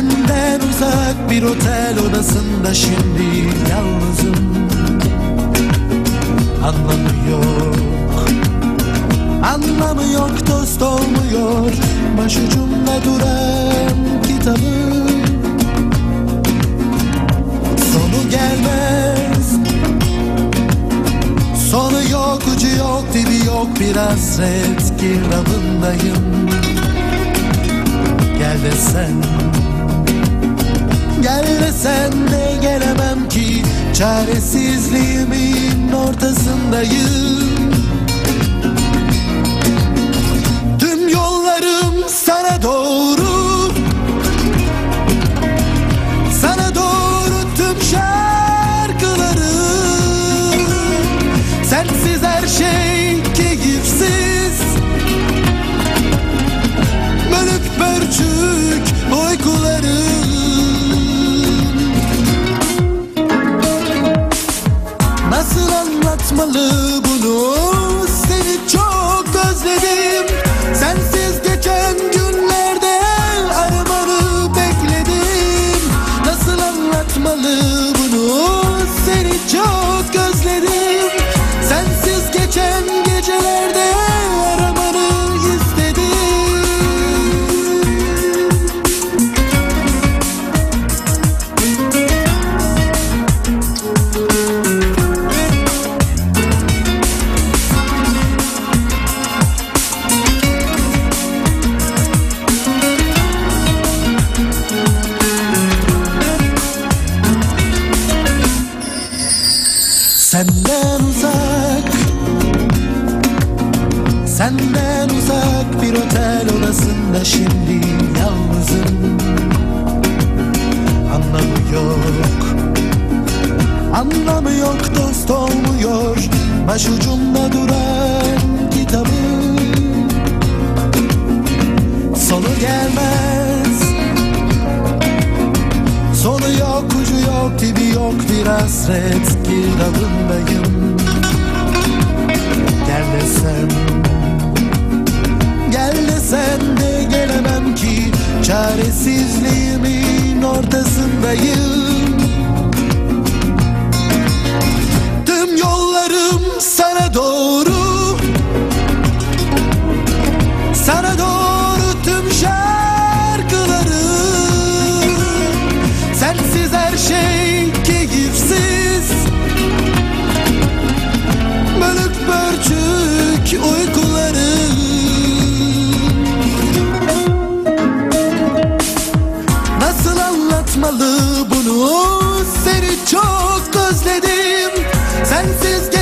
Senden uzak bir otel odasında şimdi yalnızım. Anlamı yok, anlamı yok, dost olmuyor başucumda duran kitabım. Sonu gelmez, sonu yok, ucu yok, dibi yok, bir hasret girdabındayım. Gel desen, gel desen de gelemem ki, çaresizliğimin ortasındayım. Tüm yollarım sana doğru, sana doğru tüm şarkılarım. Sensiz her şey keyifsiz, bölük pörçük uykularım. Nasıl anlatmalı bunu, seni çok özledim. Sensiz geçen günlerde aramanı bekledim. Nasıl anlatmalı bunu, seni çok özledim. Sensiz geçen gecelerde aramanı istedim. Senden uzak, senden uzak bir otel odasında şimdi yalnızım. Anlamı yok, anlamı yok, dost olmuyor başucumda duran kitabım. Sonu gelmez, sonu yok, ucu yok, dibi yok, bir hasret girdabındayım. Gel desem, gel desen de gelemem ki, çaresizliğimin ortasındayım. Tüm yollarım sana doğru, sana doğru tüm şarkılarım. Sensiz her şey keyifsiz, bölük pörçük uykularım. Nasıl anlatmalı bunu, seni çok özledim. Sensiz